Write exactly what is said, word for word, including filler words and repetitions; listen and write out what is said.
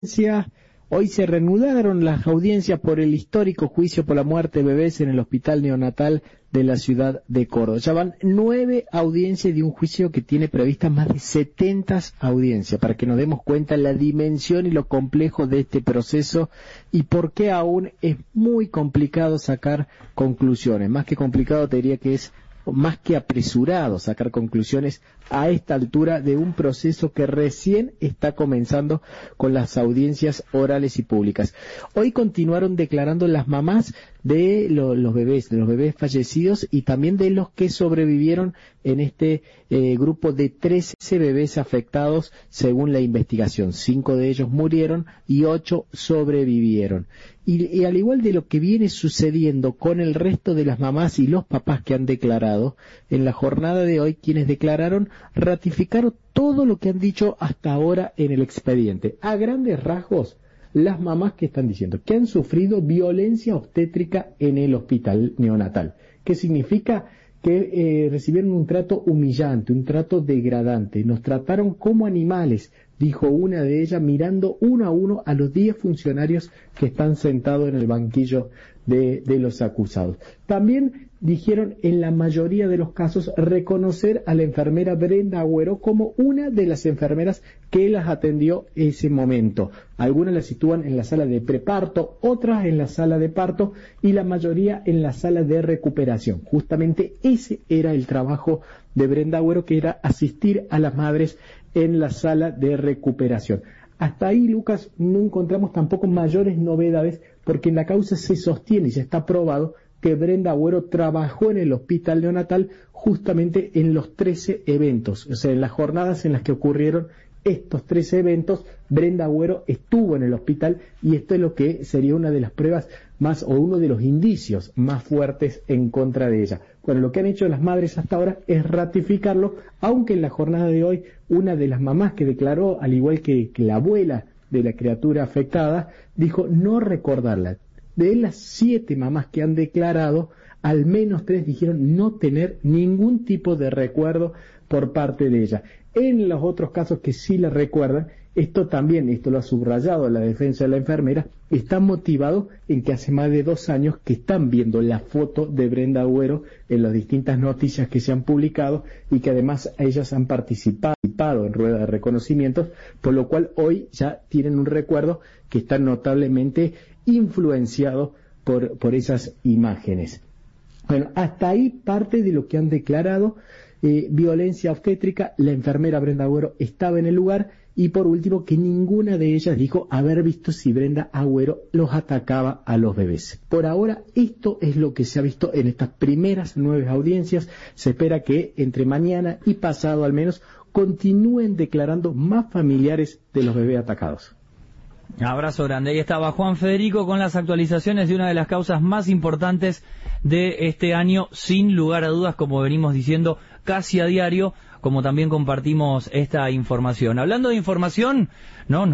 Hoy se reanudaron las audiencias por el histórico juicio por la muerte de bebés en el hospital neonatal de la ciudad de Córdoba. Ya van nueve audiencias de un juicio que tiene previstas más de setenta audiencias, para que nos demos cuenta la dimensión y lo complejo de este proceso y por qué aún es muy complicado sacar conclusiones. Más que complicado, te diría que es más que apresurado sacar conclusiones a esta altura de un proceso que recién está comenzando con las audiencias orales y públicas. Hoy continuaron declarando las mamás de lo, los bebés, de los bebés fallecidos y también de los que sobrevivieron en este eh, grupo de trece bebés afectados según la investigación. Cinco de ellos murieron y ocho sobrevivieron. Y, y al igual de lo que viene sucediendo con el resto de las mamás y los papás que han declarado, en la jornada de hoy quienes declararon ratificaron todo lo que han dicho hasta ahora en el expediente. A grandes rasgos, las mamás que están diciendo que han sufrido violencia obstétrica en el hospital neonatal. ¿Qué significa? Que eh, recibieron un trato humillante, un trato degradante. Nos trataron como animales, dijo una de ellas, mirando uno a uno a los diez funcionarios que están sentados en el banquillo de, de los acusados. También dijeron, en la mayoría de los casos, reconocer a la enfermera Brenda Agüero como una de las enfermeras que las atendió ese momento. Algunas las sitúan en la sala de preparto, otras en la sala de parto y la mayoría en la sala de recuperación. Justamente ese era el trabajo de Brenda Agüero, que era asistir a las madres en la sala de recuperación. Hasta ahí, Lucas, no encontramos tampoco mayores novedades, porque en la causa se sostiene y ya está probado que Brenda Agüero trabajó en el hospital neonatal justamente en los trece eventos, o sea, en las jornadas en las que ocurrieron estos trece eventos, Brenda Agüero estuvo en el hospital y esto es lo que sería una de las pruebas más, o uno de los indicios más fuertes en contra de ella. Bueno, lo que han hecho las madres hasta ahora es ratificarlo, aunque en la jornada de hoy una de las mamás que declaró, al igual que, que la abuela de la criatura afectada, dijo no recordarla. De las siete mamás que han declarado, al menos tres dijeron no tener ningún tipo de recuerdo por parte de ella. En los otros casos que sí la recuerdan, esto también, esto lo ha subrayado la defensa de la enfermera, está motivado en que hace más de dos años que están viendo la foto de Brenda Agüero en las distintas noticias que se han publicado y que además ellas han participado en ruedas de reconocimientos, por lo cual hoy ya tienen un recuerdo que está notablemente influenciado por, por esas imágenes. Bueno, hasta ahí parte de lo que han declarado. Eh, violencia obstétrica, la enfermera Brenda Agüero estaba en el lugar y por último que ninguna de ellas dijo haber visto si Brenda Agüero los atacaba a los bebés. Por ahora esto es lo que se ha visto en estas primeras nueve audiencias. Se espera que entre mañana y pasado al menos continúen declarando más familiares de los bebés atacados. Abrazo grande. Ahí estaba Juan Federico con las actualizaciones de una de las causas más importantes de este año, sin lugar a dudas, como venimos diciendo casi a diario, como también compartimos esta información. Hablando de información, no, no